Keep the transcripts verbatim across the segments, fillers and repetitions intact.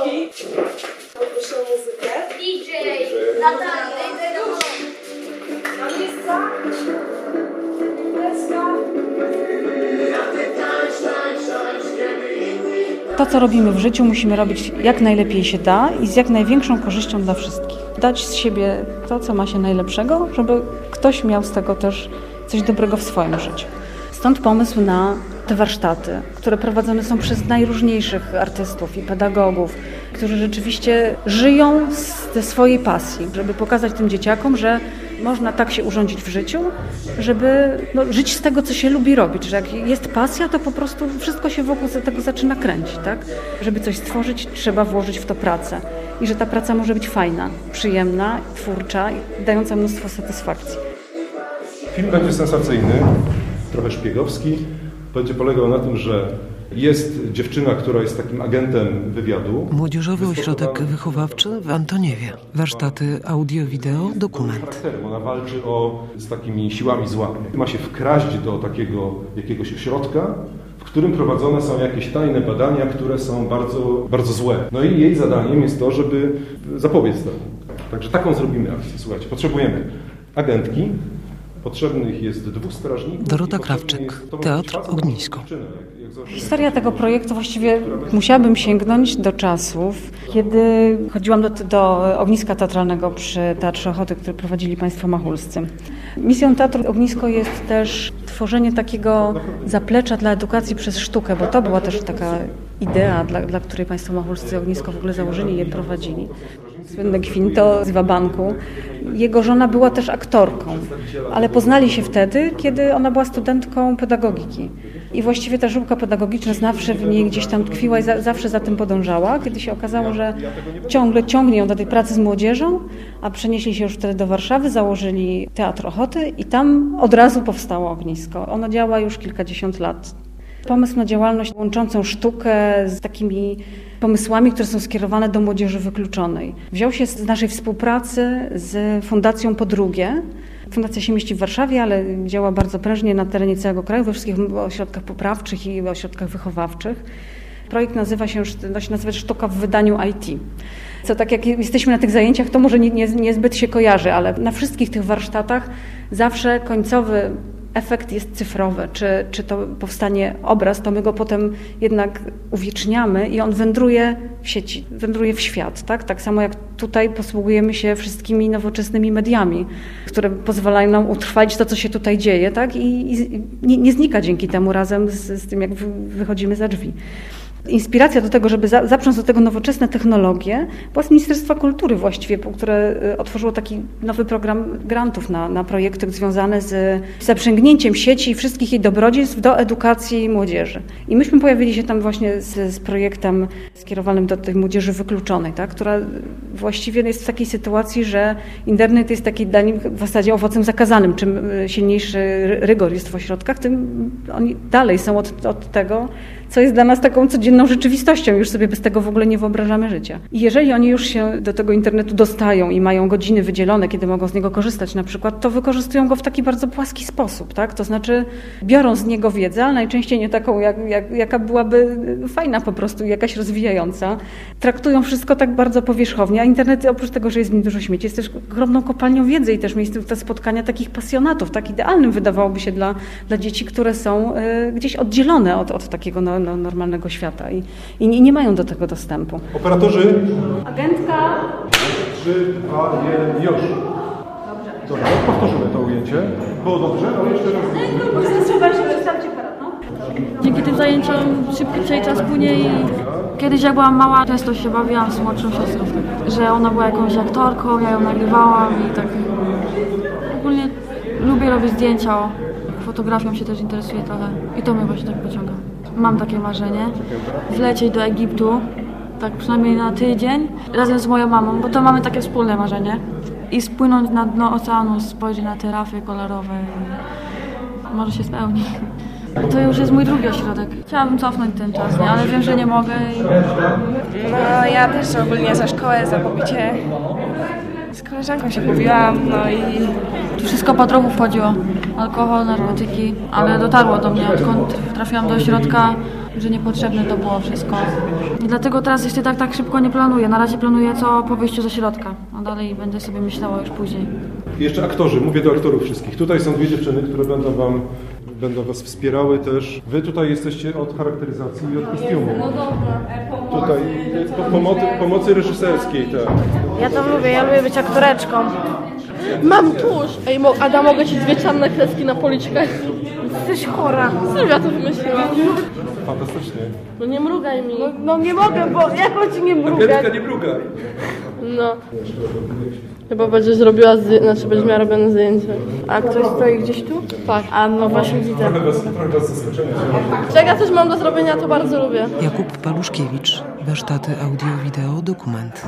Bułki. Poproszę o muzykę. D J! Natalia, idę do domu. Na miejsca. Deska. To, co robimy w życiu, musimy robić jak najlepiej się da i z jak największą korzyścią dla wszystkich. Dać z siebie to, co ma się najlepszego, żeby ktoś miał z tego też coś dobrego w swoim życiu. Stąd pomysł na te warsztaty, które prowadzone są przez najróżniejszych artystów i pedagogów, którzy rzeczywiście żyją ze swojej pasji, żeby pokazać tym dzieciakom, że można tak się urządzić w życiu, żeby no, żyć z tego, co się lubi robić, że jak jest pasja, to po prostu wszystko się wokół tego zaczyna kręcić, tak? Żeby coś stworzyć, trzeba włożyć w to pracę i że ta praca może być fajna, przyjemna, twórcza i dająca mnóstwo satysfakcji. Film będzie sensacyjny, trochę szpiegowski. Będzie polegał na tym, że jest dziewczyna, która jest takim agentem wywiadu. Młodzieżowy ośrodek wychowawczy w Antoniewie. Warsztaty audio-wideo, dokument. Ona walczy o, z takimi siłami zła. Ma się wkraść do takiego jakiegoś ośrodka, w którym prowadzone są jakieś tajne badania, które są bardzo, bardzo złe. No i jej zadaniem jest to, żeby zapobiec temu. Także taką zrobimy akcję. Słuchajcie, potrzebujemy agentki, potrzebnych jest dwóch strażników. Dorota Krawczyk, Teatr Ognisko. Historia tego projektu właściwie musiałabym sięgnąć do czasów, kiedy chodziłam do, do Ogniska Teatralnego przy Teatrze Ochoty, który prowadzili państwo machulscy. Misją Teatru Ognisko jest też tworzenie takiego zaplecza dla edukacji przez sztukę, bo to była też taka idea, dla, dla której państwo machulscy Ognisko w ogóle założyli i je prowadzili. Słynny Kwinto z Wabanku. Jego żona była też aktorką, ale poznali się wtedy, kiedy ona była studentką pedagogiki. I właściwie ta żyłka pedagogiczna zawsze w niej gdzieś tam tkwiła i za, zawsze za tym podążała. Kiedy się okazało, że ciągle ciągnie ją do tej pracy z młodzieżą, a przenieśli się już wtedy do Warszawy, założyli Teatr Ochoty i tam od razu powstało Ognisko. Ono działa już kilkadziesiąt lat. Pomysł na działalność łączącą sztukę z takimi pomysłami, które są skierowane do młodzieży wykluczonej. Wziął się z naszej współpracy z Fundacją Podrugie. Fundacja się mieści w Warszawie, ale działa bardzo prężnie na terenie całego kraju, we wszystkich ośrodkach poprawczych i ośrodkach wychowawczych. Projekt nazywa się, no się nazywa Sztuka w wydaniu I T. Co tak jak jesteśmy na tych zajęciach, to może nie, nie, niezbyt się kojarzy, ale na wszystkich tych warsztatach zawsze końcowy efekt jest cyfrowy, czy, czy to powstanie obraz, to my go potem jednak uwieczniamy i on wędruje w sieci, wędruje w świat. Tak, tak samo jak tutaj posługujemy się wszystkimi nowoczesnymi mediami, które pozwalają nam utrwalić to, co się tutaj dzieje, tak? I, i nie, nie znika dzięki temu razem z, z tym, jak wychodzimy za drzwi. Inspiracja do tego, żeby za, zaprząc do tego nowoczesne technologie, była z Ministerstwa Kultury właściwie, które otworzyło taki nowy program grantów na, na projekty związane z zaprzęgnięciem sieci i wszystkich jej dobrodziejstw do edukacji młodzieży. I myśmy pojawili się tam właśnie z, z projektem skierowanym do tej młodzieży wykluczonej, tak, która właściwie jest w takiej sytuacji, że internet jest taki dla nich w zasadzie owocem zakazanym. Czym silniejszy rygor jest w ośrodkach, tym oni dalej są od, od tego, co jest dla nas taką codzienną rzeczywistością. Już sobie bez tego w ogóle nie wyobrażamy życia. I jeżeli oni już się do tego internetu dostają i mają godziny wydzielone, kiedy mogą z niego korzystać na przykład, to wykorzystują go w taki bardzo płaski sposób, tak? To znaczy biorą z niego wiedzę, ale najczęściej nie taką, jak, jak, jaka byłaby fajna po prostu, jakaś rozwijająca. Traktują wszystko tak bardzo powierzchownie, a internet oprócz tego, że jest w nim dużo śmieci, jest też ogromną kopalnią wiedzy i też miejscem te spotkania takich pasjonatów, tak idealnym wydawałoby się dla, dla dzieci, które są y, gdzieś oddzielone od, od takiego no, no, normalnego świata i, i nie mają do tego dostępu. Operatorzy. Agentka. trzy, dwa, jeden, już. Dobrze. Dobra, powtórzymy to ujęcie. Było dobrze, ale jeszcze raz. Dzięki tym zajęciom szybciej czas płynie i kiedyś jak byłam mała, często się bawiłam z młodszą siostrą, że ona była jakąś aktorką, ja ją nagrywałam i tak ogólnie lubię robić zdjęcia, fotografią się też interesuję trochę i to mnie właśnie tak pociąga. Mam takie marzenie, zlecieć do Egiptu, tak przynajmniej na tydzień, razem z moją mamą, bo to mamy takie wspólne marzenie i spłynąć na dno oceanu, spojrzeć na te rafy kolorowe i może się spełni. To już jest mój drugi ośrodek. Chciałabym cofnąć ten czas, nie? Ale wiem, że nie mogę. I... No ja też ogólnie za szkołę, za pobicie. Z koleżanką się mówiłam, no i... Tu wszystko po trochu wchodziło. Alkohol, narkotyki, ale dotarło do mnie, odkąd trafiłam do ośrodka. że niepotrzebne to było wszystko. I dlatego teraz jeszcze tak, tak szybko nie planuję. Na razie planuję co po wyjściu ze środka, a dalej będę sobie myślała już później. I jeszcze aktorzy, mówię do aktorów wszystkich. Tutaj są dwie dziewczyny, które będą wam, będą was wspierały też. Wy tutaj jesteście od charakteryzacji i od kostiumu. No dobra. Tutaj po, pomocy, pomocy reżyserskiej, tak. Ja to lubię, ja lubię być aktoreczką. Mam tusz! Ej, mo- Ada, mogę ci dwie czarne kreski na policzkach? Jesteś chora. Sylwia to wymyśliła. Fantastycznie. No nie mrugaj mi. No, no nie mogę, bo jak on ci nie mrugać? Agnieszka, nie mrugaj. No. Chyba będziesz robiła, zdję- znaczy będziesz miała robione zdjęcie. A ktoś stoi gdzieś tu? Tak. A no właśnie widzę. Trochę bez, trochę bez zaskoczenia. Jak ja coś mam do zrobienia, to bardzo lubię. Jakub Paluszkiewicz, warsztaty audio-wideo, dokument.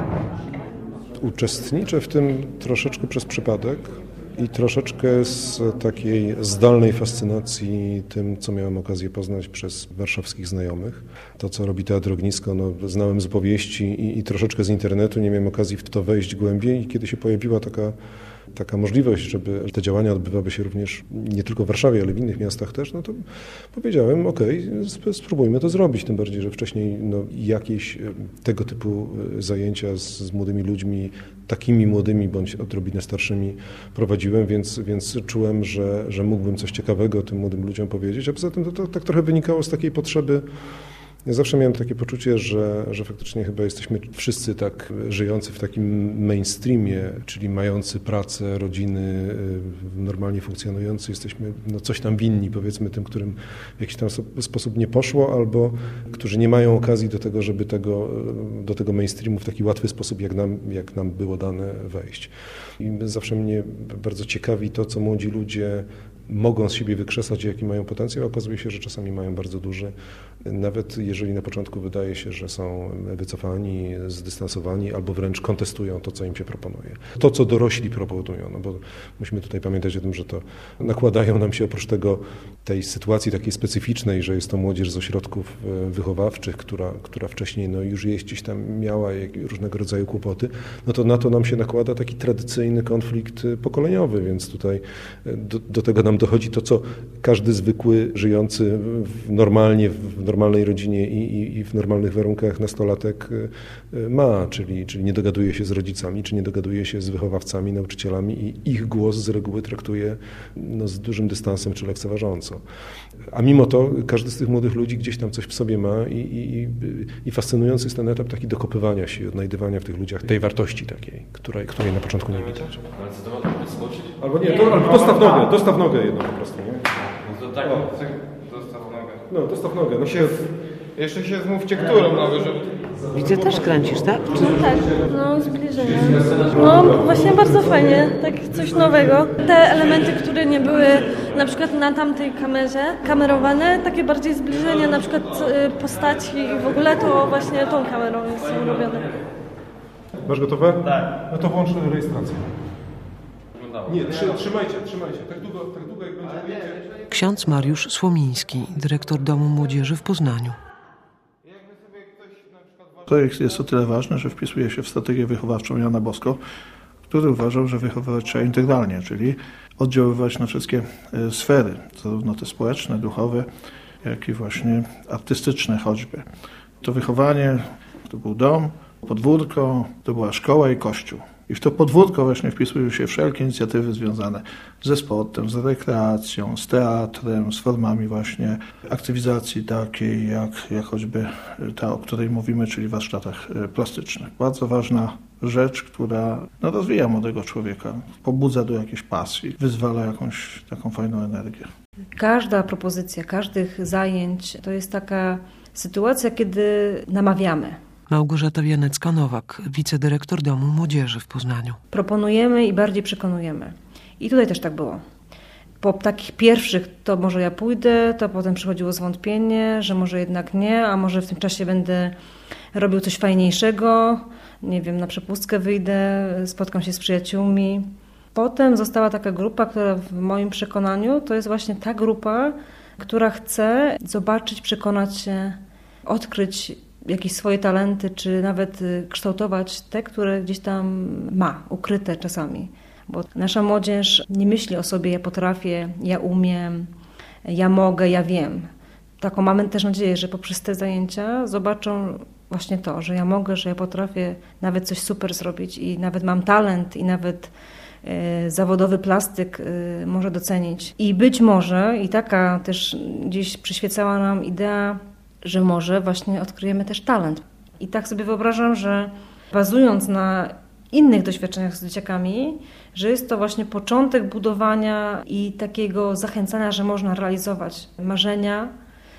Uczestniczę w tym troszeczkę przez przypadek i troszeczkę z takiej zdalnej fascynacji tym, co miałem okazję poznać przez warszawskich znajomych. To, co robi Teatr Ognisko, no, znałem z opowieści i, i troszeczkę z internetu, nie miałem okazji w to wejść głębiej i kiedy się pojawiła taka taka możliwość, żeby te działania odbywały się również nie tylko w Warszawie, ale w innych miastach też, no to powiedziałem, okej, okay, spróbujmy to zrobić, tym bardziej, że wcześniej no, jakieś tego typu zajęcia z, z młodymi ludźmi, takimi młodymi bądź odrobinę starszymi prowadziłem, więc, więc czułem, że, że mógłbym coś ciekawego tym młodym ludziom powiedzieć, a poza tym to, to tak trochę wynikało z takiej potrzeby. Ja zawsze miałem takie poczucie, że, że faktycznie chyba jesteśmy wszyscy tak żyjący w takim mainstreamie, czyli mający pracę, rodziny, normalnie funkcjonujący, jesteśmy no, coś tam winni, powiedzmy, tym, którym w jakiś tam sposób nie poszło, albo którzy nie mają okazji do tego, żeby tego, do tego mainstreamu w taki łatwy sposób, jak nam, jak nam było dane, wejść. I zawsze mnie bardzo ciekawi to, co młodzi ludzie mogą z siebie wykrzesać, jaki mają potencjał, a okazuje się, że czasami mają bardzo duży. Nawet jeżeli na początku wydaje się, że są wycofani, zdystansowani albo wręcz kontestują to, co im się proponuje. To, co dorośli proponują, no bo musimy tutaj pamiętać o tym, że to nakładają nam się oprócz tego tej sytuacji takiej specyficznej, że jest to młodzież z ośrodków wychowawczych, która, która wcześniej no, już jest gdzieś tam miała różnego rodzaju kłopoty, no to na to nam się nakłada taki tradycyjny konflikt pokoleniowy, więc tutaj do, do tego nam dochodzi to, co każdy zwykły, żyjący w normalnie, w normalnej rodzinie i, i, i w normalnych warunkach nastolatek ma, czyli, czyli nie dogaduje się z rodzicami, czy nie dogaduje się z wychowawcami, nauczycielami i ich głos z reguły traktuje no, z dużym dystansem czy lekceważąco. A mimo to każdy z tych młodych ludzi gdzieś tam coś w sobie ma i, i, i fascynujący jest ten etap taki dokopywania się i odnajdywania w tych ludziach tej wartości takiej, której, której na początku nie widać. Albo nie, to, albo dostaw nogę, dostaw nogę jedną po prostu, nie? No to tak, dostaw nogę. No, dostaw nogę. No się... Jeszcze się zmówcie, którą nogę, żeby... Widzę, też kręcisz, tak? No tak, no zbliżenie. No właśnie bardzo fajnie, tak coś nowego. Te elementy, które nie były na przykład na tamtej kamerze kamerowane, takie bardziej zbliżenia, na przykład postaci i w ogóle to właśnie tą kamerą są robione. Masz gotowe? Tak. No to włącz rejestrację. Nie, trzy, trzymajcie, trzymajcie. Tak długo, tak długo jak będzie. Ksiądz Mariusz Słomiński, dyrektor Domu Młodzieży w Poznaniu. Projekt jest o tyle ważny, że wpisuje się w strategię wychowawczą Jana Bosko, który uważał, że wychowywać trzeba integralnie, czyli oddziaływać na wszystkie sfery, zarówno te społeczne, duchowe, jak i właśnie artystyczne choćby. To wychowanie to był dom, podwórko, to była szkoła i kościół. I w to podwórko właśnie wpisują się wszelkie inicjatywy związane ze sportem, z rekreacją, z teatrem, z formami właśnie aktywizacji takiej jak, jak choćby ta, o której mówimy, czyli w warsztatach plastycznych. Bardzo ważna rzecz, która no, rozwija młodego człowieka, pobudza do jakiejś pasji, wyzwala jakąś taką fajną energię. Każda propozycja, każdych zajęć to jest taka sytuacja, kiedy namawiamy. Małgorzata Wianecka-Nowak, wicedyrektor Domu Młodzieży w Poznaniu. Proponujemy i bardziej przekonujemy. I tutaj też tak było. Po takich pierwszych, to może ja pójdę, to potem przychodziło zwątpienie, że może jednak nie, a może w tym czasie będę robił coś fajniejszego, nie wiem, na przepustkę wyjdę, spotkam się z przyjaciółmi. Potem została taka grupa, która w moim przekonaniu to jest właśnie ta grupa, która chce zobaczyć, przekonać się, odkryć jakieś swoje talenty, czy nawet kształtować te, które gdzieś tam ma, ukryte czasami. Bo nasza młodzież nie myśli o sobie, ja potrafię, ja umiem, ja mogę, ja wiem. taką mamy też nadzieję, że poprzez te zajęcia zobaczą właśnie to, że ja mogę, że ja potrafię nawet coś super zrobić i nawet mam talent i nawet y, zawodowy plastyk y, może docenić. I być może, i taka też gdzieś przyświecała nam idea, że może właśnie odkryjemy też talent. I tak sobie wyobrażam, że bazując na innych doświadczeniach z dzieciakami, że jest to właśnie początek budowania i takiego zachęcania, że można realizować marzenia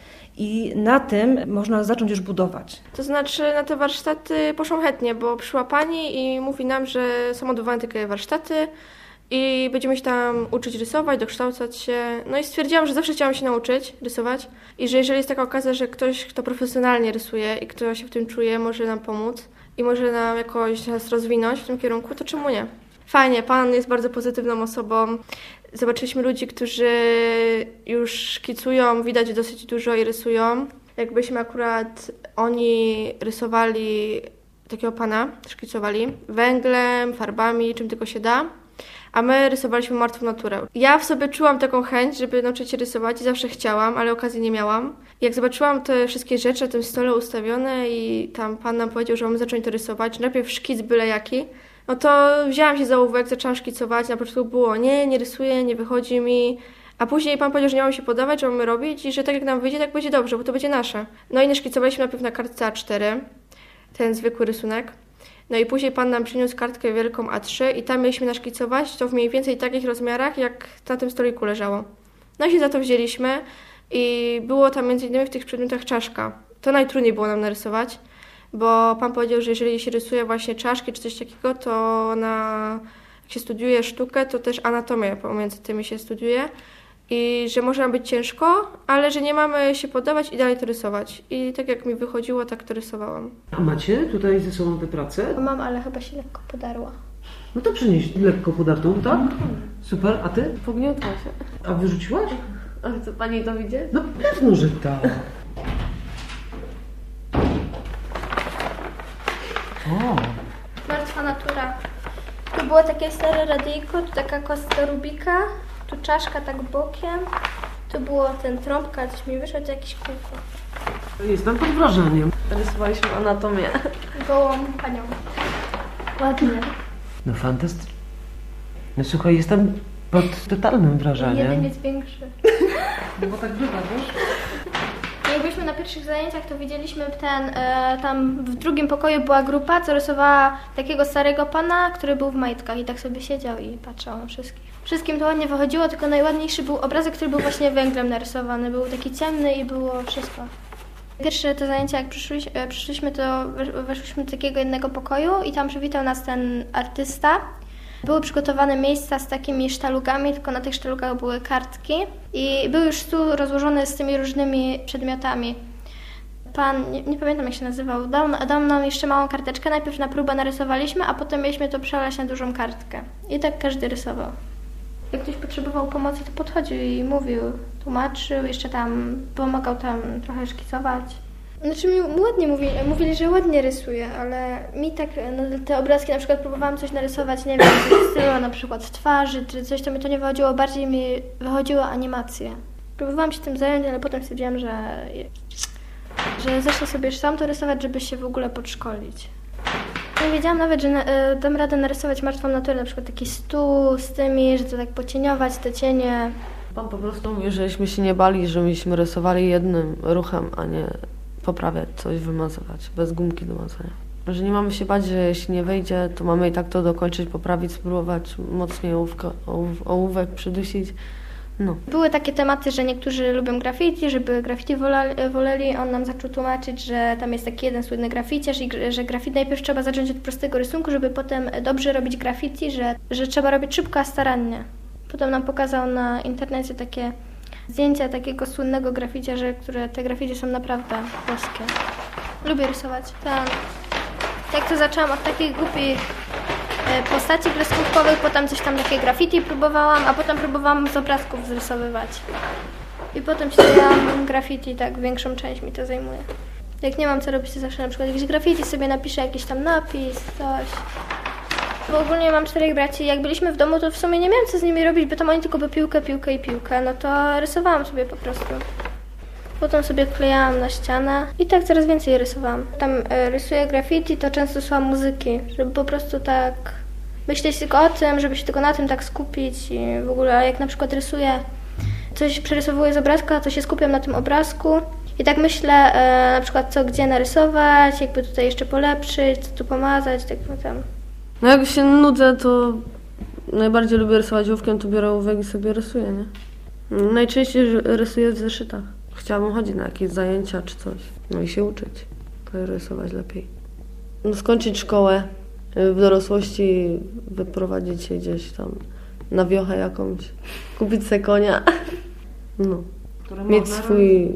i na tym można zacząć już budować. To znaczy na te warsztaty poszłam chętnie, bo przyszła pani i mówi nam, że są odbywane takie warsztaty i będziemy się tam uczyć rysować, dokształcać się. No i stwierdziłam, że zawsze chciałam się nauczyć rysować i że jeżeli jest taka okazja, że ktoś, kto profesjonalnie rysuje i kto się w tym czuje, może nam pomóc i może nam jakoś nas rozwinąć w tym kierunku, to czemu nie? Fajnie, pan jest bardzo pozytywną osobą. Zobaczyliśmy ludzi, którzy już szkicują, widać dosyć dużo i rysują. Jakbyśmy akurat oni rysowali takiego pana, szkicowali węglem, farbami, czym tylko się da, a my rysowaliśmy martwą naturę. Ja w sobie czułam taką chęć, żeby nauczyć się rysować i zawsze chciałam, ale okazji nie miałam. Jak zobaczyłam te wszystkie rzeczy na tym stole ustawione i tam pan nam powiedział, że mamy zacząć to rysować, najpierw szkic byle jaki, no to wzięłam się za ołówek, zaczęłam szkicować. Na początku było nie, nie rysuję, nie wychodzi mi. A później pan powiedział, że nie mamy się podawać, że mamy robić i że tak jak nam wyjdzie, tak będzie dobrze, bo to będzie nasze. No i naszkicowaliśmy najpierw na kartce A cztery, ten zwykły rysunek. No i później pan nam przyniósł kartkę wielką A trzy i tam mieliśmy naszkicować to w mniej więcej takich rozmiarach, jak na tym stoliku leżało. No i się za to wzięliśmy i było tam między innymi w tych przedmiotach czaszka. To najtrudniej było nam narysować, bo pan powiedział, że jeżeli się rysuje właśnie czaszki czy coś takiego, to na, jak się studiuje sztukę, to też anatomię pomiędzy tymi się studiuje i że może nam być ciężko, ale że nie mamy się poddawać i dalej to rysować. I tak jak mi wychodziło, tak to rysowałam. A macie tutaj ze sobą tę pracę? Mam, ale chyba się lekko podarła. No to przynieś lekko podartą, tak? Super, a ty? Pogniotła się. A wyrzuciłaś? Ale co, pani to widzi? No pewno, że tak. O. Martwa natura. Tu było takie stare radyjko, tu taka kostka Rubika, tu czaszka tak bokiem, tu było ten trąbka, coś mi wyszło, to jakieś kółko. Jestem pod wrażeniem. Rysowaliśmy anatomię. Gołą panią. Ładnie. No fantastycznie. No słuchaj, jestem pod totalnym wrażeniem. Jeden jest większy. No bo tak bywa, wiesz? Jak byliśmy na pierwszych zajęciach, to widzieliśmy ten, e, tam w drugim pokoju była grupa, co rysowała takiego starego pana, który był w majtkach i tak sobie siedział i patrzał na wszystkich. Wszystkim to ładnie wychodziło, tylko najładniejszy był obrazek, który był właśnie węglem narysowany. Był taki ciemny i było wszystko. Pierwsze te zajęcia, jak przyszliśmy, przyszliśmy to weszliśmy do takiego jednego pokoju i tam przywitał nas ten artysta. Były przygotowane miejsca z takimi sztalugami, tylko na tych sztalugach były kartki i był już stół rozłożony z tymi różnymi przedmiotami. Pan, nie, nie pamiętam jak się nazywał, dał, dał nam jeszcze małą karteczkę, najpierw na próbę narysowaliśmy, a potem mieliśmy to przelać na dużą kartkę. I tak każdy rysował. Jak ktoś potrzebował pomocy, to podchodził i mówił, tłumaczył, jeszcze tam pomagał tam trochę szkicować. Znaczy mi ładnie mówili, mówili, że ładnie rysuję, ale mi tak, no, te obrazki na przykład próbowałam coś narysować, nie wiem, w stylu na przykład twarzy czy coś, to mi to nie wychodziło, bardziej mi wychodziło animacje. Próbowałam się tym zająć, ale potem stwierdziłam, że, że zacznę sobie już sam to rysować, żeby się w ogóle podszkolić. Nie wiedziałam nawet, że na, dam radę narysować martwą naturę, na przykład taki stół z tymi, że to tak pocieniować, te cienie. Pan po prostu mówi, żeśmy się nie bali, że myśmy rysowali jednym ruchem, a nie poprawiać coś, wymazywać, bez gumki do mazania. Że nie mamy się bać, że jeśli nie wyjdzie, to mamy i tak to dokończyć, poprawić, spróbować mocniej ołówka, ołów, ołówek przydusić. No. Były takie tematy, że niektórzy lubią graffiti, żeby graffiti woleli, woleli. On nam zaczął tłumaczyć, że tam jest taki jeden słynny graficiarz i że graffiti najpierw trzeba zacząć od prostego rysunku, żeby potem dobrze robić graffiti, że, że trzeba robić szybko, a starannie. Potem nam pokazał na internecie takie zdjęcia takiego słynnego graficiarza, które te graffiti są naprawdę boskie. Lubię rysować. Tak. Jak to zaczęłam od takich głupich postaci kreskówkowych, potem coś tam takie graffiti próbowałam, a potem próbowałam z obrazków zrysowywać. I potem studiałam graffiti, tak większą część mi to zajmuje. Jak nie mam co robić, to zawsze na przykład jakieś graffiti sobie napiszę, jakiś tam napis, coś. Bo ogólnie mam czterech braci i jak byliśmy w domu, to w sumie nie miałam co z nimi robić, bo tam oni tylko by piłkę, piłkę i piłkę, no to rysowałam sobie po prostu. Potem sobie klejałam na ścianę i tak coraz więcej rysowałam. Tam e, rysuję graffiti, to często słucham muzyki, żeby po prostu tak myśleć tylko o tym, żeby się tylko na tym tak skupić i w ogóle jak na przykład rysuję, coś przerysowuję z obrazka, to się skupiam na tym obrazku i tak myślę e, na przykład co gdzie narysować, jakby tutaj jeszcze polepszyć, co tu pomazać, tak potem. No jak się nudzę, to najbardziej lubię rysować ołówkiem, to biorę ołówek i sobie rysuję, nie? Najczęściej rysuję w zeszytach. Chciałabym chodzić na jakieś zajęcia czy coś, no i się uczyć, to rysować lepiej. No skończyć szkołę, w dorosłości wyprowadzić się gdzieś tam na wiochę jakąś, kupić sobie konia, no. Mieć swój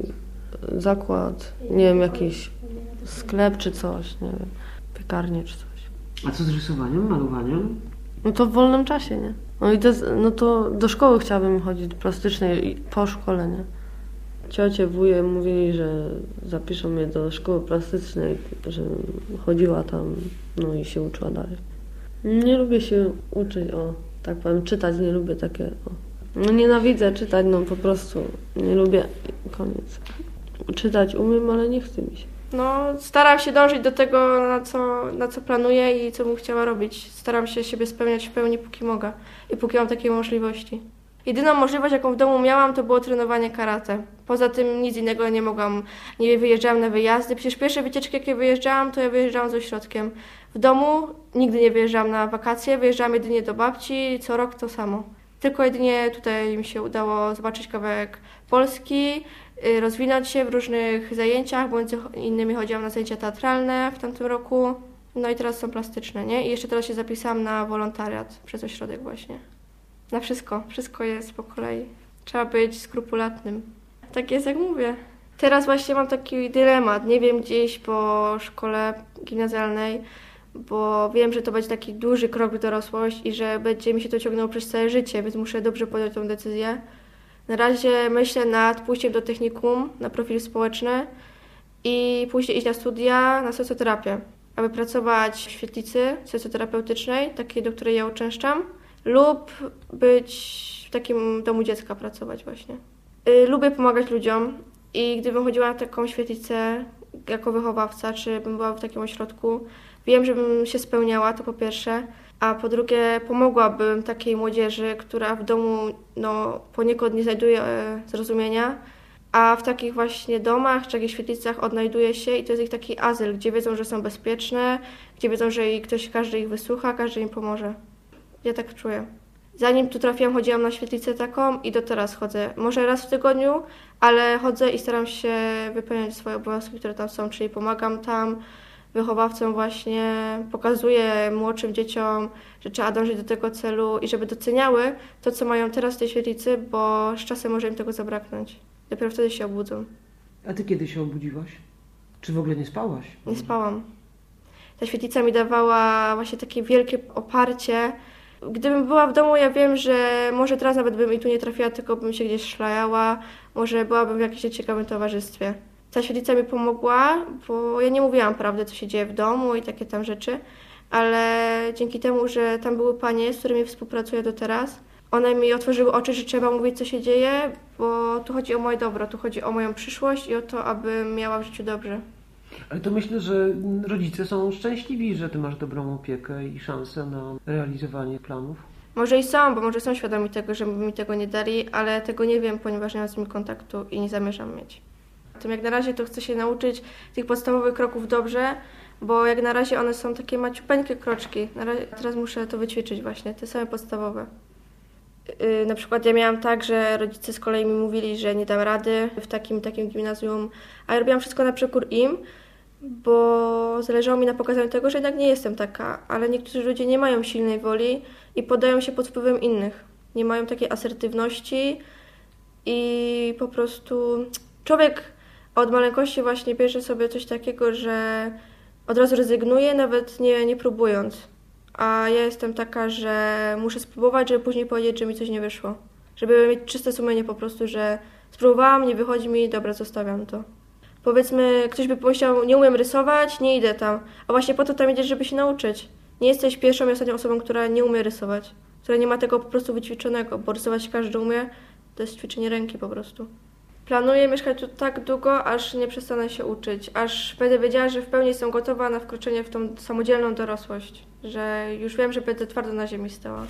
zakład, nie wiem, jakiś sklep czy coś, nie wiem, piekarnię czy coś. A co z rysowaniem, malowaniem? No to w wolnym czasie, nie? No i to, no to do szkoły chciałabym chodzić plastycznej po szkole, nie? Ciocie, wuje mówili, że zapiszą mnie do szkoły plastycznej, że chodziła tam, no i się uczyła dalej. Nie lubię się uczyć, o, tak powiem, czytać nie lubię takie, o. No nienawidzę czytać, no po prostu nie lubię, koniec. Czytać umiem, ale nie chce mi się. No, staram się dążyć do tego, na co, na co planuję i co bym chciała robić. Staram się siebie spełniać w pełni, póki mogę i póki mam takie możliwości. Jedyną możliwość, jaką w domu miałam, to było trenowanie karate. Poza tym nic innego nie mogłam, nie wyjeżdżałam na wyjazdy. Przecież pierwsze wycieczki, jakie wyjeżdżałam, to ja wyjeżdżałam z ośrodkiem. W domu nigdy nie wyjeżdżałam na wakacje, wyjeżdżałam jedynie do babci, co rok to samo. Tylko jedynie tutaj mi się udało zobaczyć kawałek Polski, rozwinąć się w różnych zajęciach, bo między innymi chodziłam na zajęcia teatralne w tamtym roku. No i teraz są plastyczne, nie? I jeszcze teraz się zapisałam na wolontariat przez ośrodek właśnie. Na wszystko, wszystko jest po kolei. Trzeba być skrupulatnym. Tak jest, jak mówię. Teraz właśnie mam taki dylemat. Nie wiem, gdzieś po szkole gimnazjalnej, bo wiem, że to będzie taki duży krok w dorosłość i że będzie mi się to ciągnęło przez całe życie, więc muszę dobrze podjąć tę decyzję. Na razie myślę nad pójściem do technikum na profil społeczny i później iść na studia na socjoterapię, aby pracować w świetlicy socjoterapeutycznej, takiej, do której ja uczęszczam, lub być w takim domu dziecka pracować właśnie. Lubię pomagać ludziom i gdybym chodziła na taką świetlicę jako wychowawca, czy bym była w takim ośrodku, wiem, że bym się spełniała, to po pierwsze, a po drugie pomogłabym takiej młodzieży, która w domu no, poniekąd nie znajduje zrozumienia, a w takich właśnie domach czy jakichś świetlicach odnajduje się i to jest ich taki azyl, gdzie wiedzą, że są bezpieczne, gdzie wiedzą, że ktoś, każdy ich wysłucha, każdy im pomoże. Ja tak czuję. Zanim tu trafiłam, chodziłam na świetlicę taką i do teraz chodzę. Może raz w tygodniu, ale chodzę i staram się wypełniać swoje obowiązki, które tam są, czyli pomagam tam wychowawcom właśnie, pokazuję młodszym dzieciom, że trzeba dążyć do tego celu i żeby doceniały to, co mają teraz w tej świetlicy, bo z czasem może im tego zabraknąć. Dopiero wtedy się obudzą. A ty kiedy się obudziłaś? Czy w ogóle nie spałaś? Nie spałam. Ta świetlica mi dawała właśnie takie wielkie oparcie. Gdybym była w domu, ja wiem, że może teraz nawet bym i tu nie trafiła, tylko bym się gdzieś szlajała, może byłabym w jakimś ciekawym towarzystwie. Ta świetlica mi pomogła, bo ja nie mówiłam prawdy, co się dzieje w domu i takie tam rzeczy, ale dzięki temu, że tam były panie, z którymi współpracuję do teraz, one mi otworzyły oczy, że trzeba mówić, co się dzieje, bo tu chodzi o moje dobro, tu chodzi o moją przyszłość i o to, abym miała w życiu dobrze. Ale to myślę, że rodzice są szczęśliwi, że ty masz dobrą opiekę i szansę na realizowanie planów. Może i są, bo może są świadomi tego, że mi tego nie dali, ale tego nie wiem, ponieważ nie mam z nimi kontaktu i nie zamierzam mieć. Tym jak na razie to chcę się nauczyć tych podstawowych kroków dobrze, bo jak na razie one są takie maciupeńkie kroczki. Na razie, teraz muszę to wyćwiczyć właśnie, te same podstawowe. Yy, na przykład ja miałam tak, że rodzice z kolei mi mówili, że nie dam rady w takim takim gimnazjum, a ja robiłam wszystko na przekór im, bo zależało mi na pokazaniu tego, że jednak nie jestem taka, ale niektórzy ludzie nie mają silnej woli i poddają się pod wpływem innych. Nie mają takiej asertywności i po prostu człowiek od maleńkości właśnie bierze sobie coś takiego, że od razu rezygnuje, nawet nie, nie próbując. A ja jestem taka, że muszę spróbować, żeby później powiedzieć, że mi coś nie wyszło. Żeby mieć czyste sumienie po prostu, że spróbowałam, nie wychodzi mi, dobra, zostawiam to. Powiedzmy, ktoś by pomyślał, nie umiem rysować, nie idę tam. A właśnie po to tam idziesz, żeby się nauczyć. Nie jesteś pierwszą i ostatnią osobą, która nie umie rysować. Która nie ma tego po prostu wyćwiczonego, bo rysować każdy umie. To jest ćwiczenie ręki po prostu. Planuję mieszkać tu tak długo, aż nie przestanę się uczyć, aż będę wiedziała, że w pełni jestem gotowa na wkroczenie w tą samodzielną dorosłość, że już wiem, że będę twardo na ziemi stała.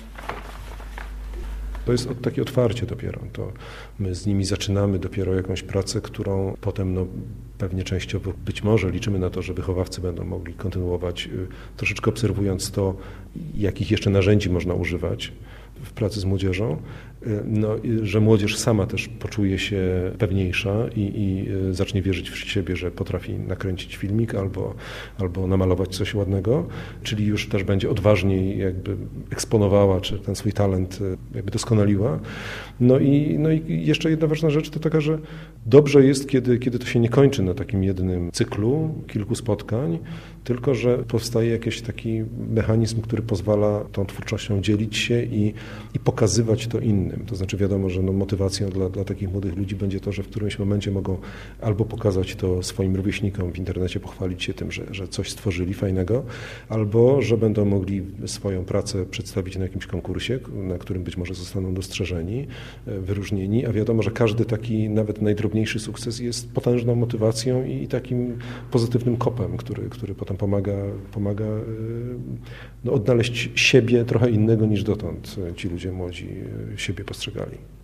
To jest takie otwarcie dopiero. To my z nimi zaczynamy dopiero jakąś pracę, którą potem no, pewnie częściowo być może liczymy na to, że wychowawcy będą mogli kontynuować, troszeczkę obserwując to, jakich jeszcze narzędzi można używać w pracy z młodzieżą, no, że młodzież sama też poczuje się pewniejsza i, i zacznie wierzyć w siebie, że potrafi nakręcić filmik albo, albo namalować coś ładnego, czyli już też będzie odważniej jakby eksponowała, czy ten swój talent jakby doskonaliła. No i, no i jeszcze jedna ważna rzecz to taka, że dobrze jest, kiedy, kiedy to się nie kończy na takim jednym cyklu, kilku spotkań, tylko że powstaje jakiś taki mechanizm, który pozwala tą twórczością dzielić się i, i pokazywać to innym. To znaczy wiadomo, że no motywacją dla, dla takich młodych ludzi będzie to, że w którymś momencie mogą albo pokazać to swoim rówieśnikom w internecie, pochwalić się tym, że, że coś stworzyli fajnego, albo że będą mogli swoją pracę przedstawić na jakimś konkursie, na którym być może zostaną dostrzeżeni, wyróżnieni, a wiadomo, że każdy taki nawet najdrobniejszy sukces jest potężną motywacją i takim pozytywnym kopem, który, który potem pomaga, pomaga no, odnaleźć siebie trochę innego niż dotąd ci ludzie młodzi siebie postrzegali.